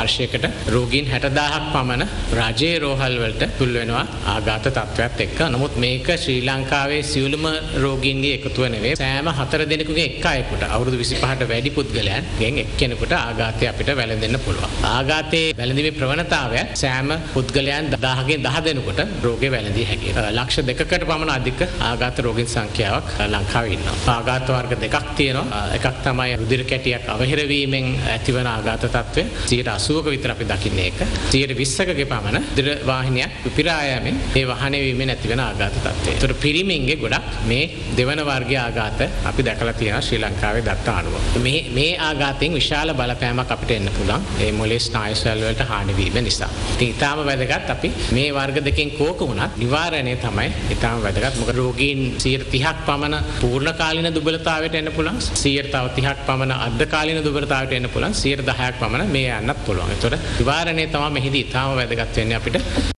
වර්ෂයකට රෝගීන් 60000ක් පමණ රජයේ රෝහල් වලට තුල් වෙනවා ආඝාත තත්ත්වයක් එක්ක. නමුත් මේක ශ්‍රී ලංකාවේ සියලුම රෝගීන්ගේ එකතුව නෙවෙයි. සෑම 4 දෙනෙකුගේ එක් අයෙකුට අවුරුදු 25ට වැඩි පුද්ගලයන්ගෙන් එක්කෙනෙකුට ආඝාතය අපිට වැළඳෙන්න පුළුවන්. ආඝාතයේ වැළඳීමේ ප්‍රවණතාවය සෑම පුද්ගලයන් 1000ගෙන් 10 දෙනෙකුට රෝගේ වැළඳිය හැකියි. ලක්ෂ 2කට පමණ අධික ආඝාත රෝගීන් සංඛ්‍යාවක් ලංකාවේ ඉන්නවා. ආඝාත වර්ග දෙකක් තියෙනවා. එකක් තමයි රුධිර කැටියක් අවහිර වීමෙන් ඇතිවන ආඝාත තත්ත්වය. 80ක විතර අපි දකින්නේ ඒක. 120ක පමණ රුධිර වාහිනියක් පිපිරා යෑමෙන් ඒ වහනේ වීමෙන් ඇතිවන ආඝාත තත්ත්වය. ඒතර පිරිමින්ගේ ගොඩක් මේ දෙවන වර්ගයේ ආඝාත අපි දැකලා තියෙනවා ශ්‍රී ලංකාවේ දත්ත අනුව. මේ ආඝාතයෙන් විශාල බලපෑමක් අපිට එන්න පුළුවන්. ඒ මොලේ ස්නායු සෙල් වලට හානි වීම නිසා. ඉතින් ඊටාම වැදගත් අපි මේ වර්ග දෙකෙන් කෝක වුණත් නිවාරණය තමයි ඊටාම වැදගත්. මොකද රෝගීන් 30ක් පමණ පූර්ණ කාලීන දුබලතාවයට එන්න පුළුවන්. 30ක් පමණ අර්ධ කාලීන දුබලතාවයට එන්න පුළුවන්. 10ක් පමණ මේ යන්නත් පුළුවන්. ඒතකොට නිවාරණය තමයි මෙහිදී ඊටාම වැදගත් වෙන්නේ අපිට.